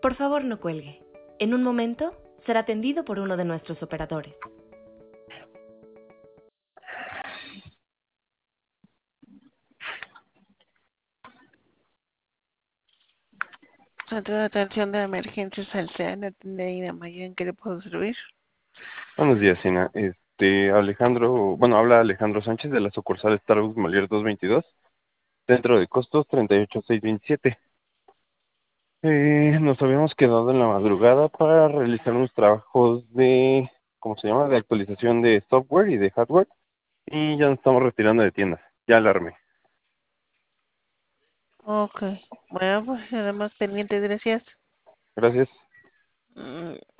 Por favor, no cuelgue. En un momento será atendido por uno de nuestros operadores. Centro de atención de emergencias al CEN, atiende Ina Maya, ¿en qué le puedo servir? Buenos días, Sina. Alejandro, habla Alejandro Sánchez de la sucursal Starbucks Molière 222, centro de costos 38627. Nos habíamos quedado en la madrugada para realizar unos trabajos de, ¿cómo se llama?, de actualización de software y de hardware, y ya nos estamos retirando de tiendas. Ya alarmé. Ok, bueno, pues nada más pendiente, gracias. Gracias.